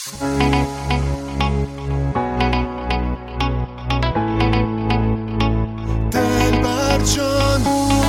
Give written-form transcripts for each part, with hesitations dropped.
دلبر جان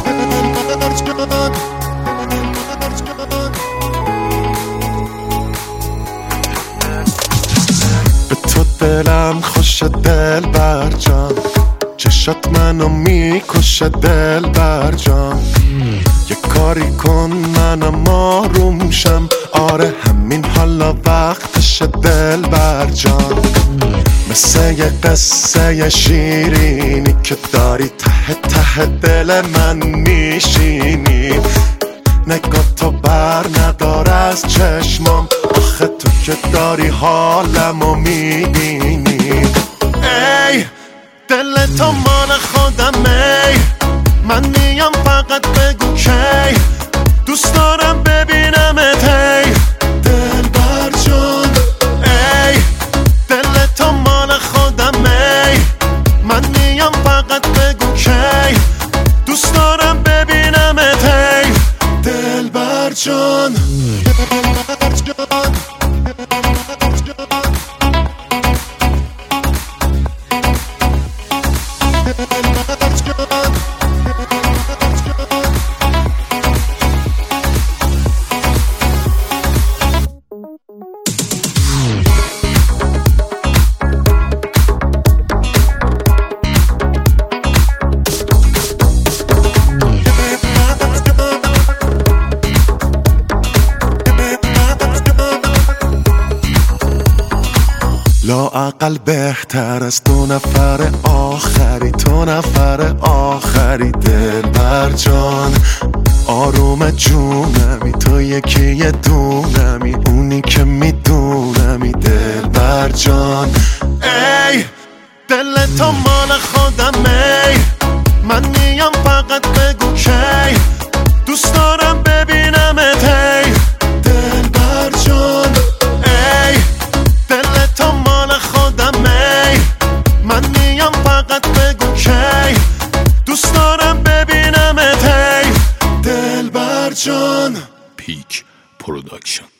به تو دلم خوشه دلبر جان، چشات منو میکشه دلبر جان. یه کاری کن منم آروم شم، آره همین حالا وقتشه دلبر جان. مثل یه قصه شیرینی که داری ته ته دل من میشینی. نگاه تو بر ندار از چشمام، آخه تو که داری حالمو میبینی. ای دل تو مال خودم، ای من میام فقط بگو کی دوست دارم ببینمت. ای دلبر جان، ای دل تو مال خودم، ای من میام فقط بگو کی دوست دارم ببینمت. ای دلبر جان، دلبر جان، لااقل بهتر از دو نفر آخری، تو نفر آخری دلبر جان. آروم جونمی، تو یکی یه دونمی، اونی که میدونمی دلبر جان. ای دل تو مال خودم، ای من میام فقط بگو کی دوست دارم ببینمت. ای دلبر جان، ای دل تو مال خودم، ای من میام فقط بگو کی دوست دارم ببینمت. ای دلبر جان. پیک پروداکشن.